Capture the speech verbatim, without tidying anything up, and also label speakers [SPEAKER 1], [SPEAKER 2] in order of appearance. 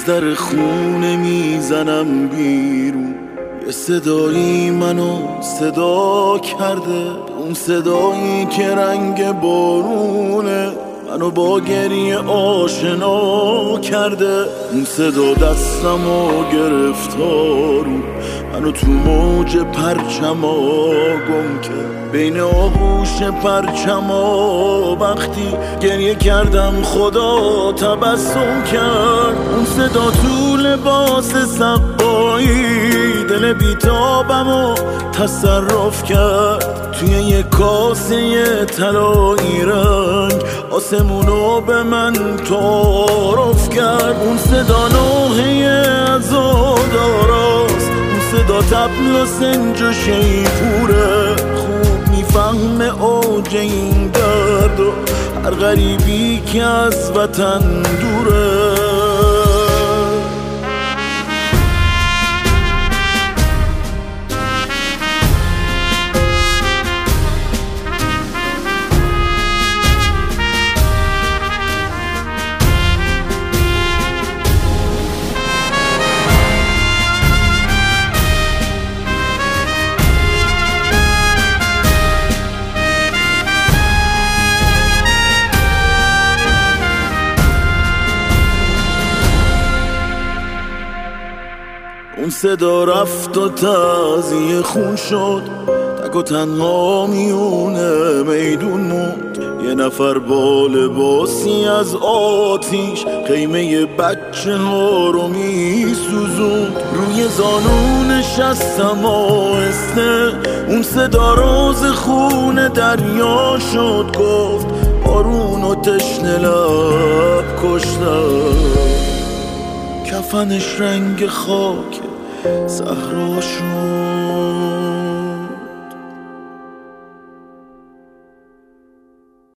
[SPEAKER 1] در خونه میزنم بیرون، یه صدایی منو صدا کرده، اون صدایی که رنگ بارونه منو با گریه آشنا کرده. اون صدا دستمو گرفتارو منو تو موج پرچما گم کرد، بین آغوش پرچما وقتی گریه کردم خدا تبسم کرد. اون صدا تو لباس سقایی دل بیتابمو تصرف کرد، توی یه کاسه طلایی رنگ آسمونو به من تعارف کرد. اون صدا نوحه عزاداراست، اون صدا طبل و سنج و شیپوره، خوب میفهمه اوج این درد و هر غریبی که از وطن دوره. اون صدا رفت و تازیه خون شد، تک و تنها میونه میدون موند، یه نفر با لباسی از آتیش خیمه بچه ها رو میسوزوند. روی زانو نشستم آهسته، اون صدا راز خون دریا شد، گفت بارون و تشنه لب کشتم، کفنش رنگ خاک صحرا شد.